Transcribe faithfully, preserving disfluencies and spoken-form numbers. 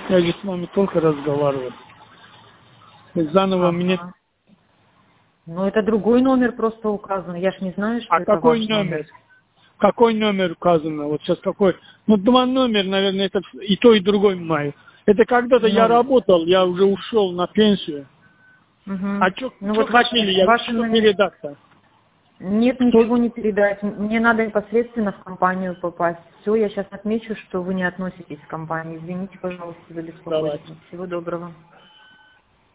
Я же с вами только разговаривал. Заново Ага. мне... Ну, это другой номер просто указан. Я ж не знаю, что А это какой ваш номер? номер. Какой номер указано? Вот сейчас какой? Ну, два номера, наверное, это и то, и другой маю. Это когда-то я Ну, работал, я уже ушел на пенсию. угу. А что Ну, вот хотели? ваши, Я ваши что номера... передать-то? Нет, Кто? ничего не передать. Мне надо непосредственно в компанию попасть. Все, я сейчас отмечу, что вы не относитесь к компании. Извините, пожалуйста, за Давай. беспокойство. Всего доброго.